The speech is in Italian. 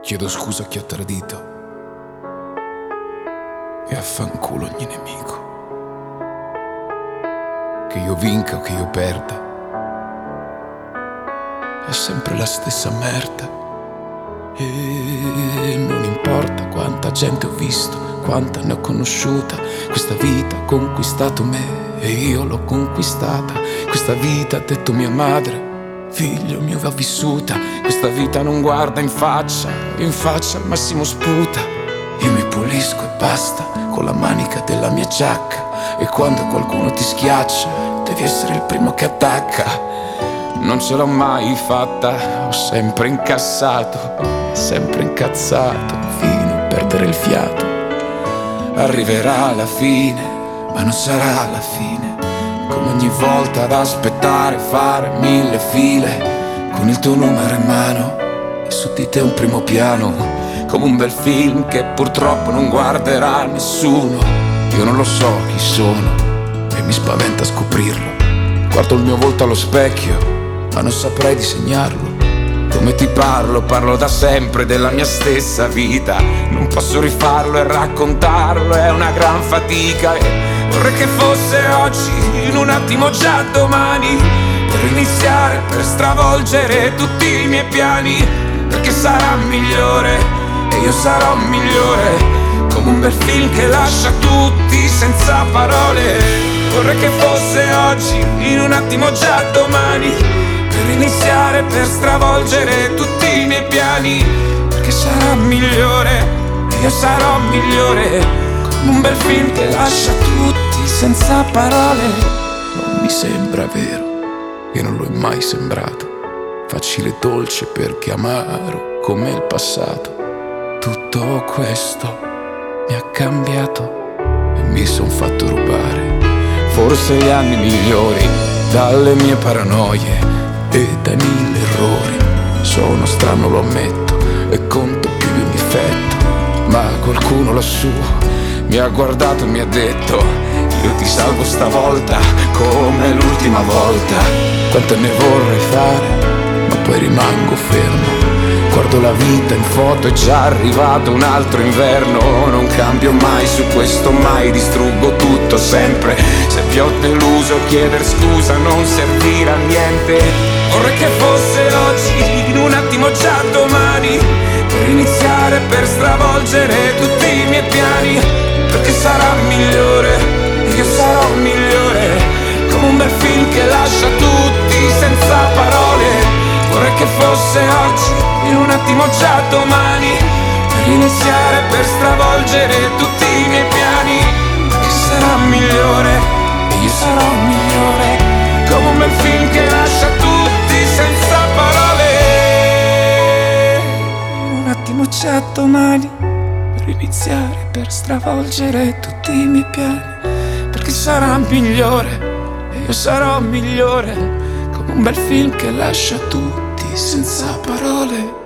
Chiedo scusa a chi ha tradito e affanculo ogni nemico. Che io vinca o che io perda, è sempre la stessa merda. E non importa quanta gente ho visto, quanta ne ho conosciuta. Questa vita ha conquistato me e io l'ho conquistata. Questa vita ha detto mia madre, figlio mio, va vissuta. Questa vita non guarda in faccia al massimo sputa. Io mi pulisco e basta con la manica della mia giacca. E quando qualcuno ti schiaccia devi essere il primo che attacca. Non ce l'ho mai fatta, ho sempre incassato, sempre incazzato fino a perdere il fiato. Arriverà la fine, ma non sarà la fine. Come ogni volta ad aspettare, fare 1000 file con il tuo numero in mano e su di te un primo piano. Come un bel film che purtroppo non guarderà nessuno. Io non lo so chi sono e mi spaventa scoprirlo. Guardo il mio volto allo specchio ma non saprei disegnarlo. Come ti parlo da sempre della mia stessa vita. Non posso rifarlo e raccontarlo, è una gran fatica. E vorrei che fosse oggi, in un attimo già domani, per iniziare, per stravolgere tutti i miei piani. Perché sarà migliore e io sarò migliore, come un bel film che lascia tutti senza parole. Vorrei che fosse oggi, in un attimo già domani, per iniziare, per stravolgere tutti i miei piani. Perché sarà migliore e io sarò migliore, come un bel film che lascia tutti senza parole. Non mi sembra vero, e non lo è mai sembrato, facile e dolce perché amaro come il passato. Tutto questo mi ha cambiato e mi son fatto rubare forse gli anni migliori dalle mie paranoie e dai 1000 errori. Sono strano, lo ammetto, e conto più di un difetto, ma qualcuno lassù mi ha guardato e mi ha detto: io ti salvo stavolta come l'ultima volta. Quante ne vorrei fare, ma poi rimango fermo. Guardo la vita in foto, è già arrivato un altro inverno. Non cambio mai su questo, mai distruggo tutto sempre. Se vi ho deluso chieder scusa non servirà a niente. Vorrei che fosse oggi, in un attimo già domani, per iniziare, per stravolgere tutti i miei piani. Perché sarà migliore e io sarò migliore, come un bel film che lascia tutti senza parole. Vorrei che fosse oggi, in un attimo già domani, per iniziare, per stravolgere tutti i miei piani. Perché sarà migliore e io sarò migliore, come un bel film che lascia tutti senza parole. In un attimo già domani, per iniziare, per stravolgere tutti i miei piani. Perché sarà migliore e io sarò migliore, come un bel film che lascia tutti senza parole.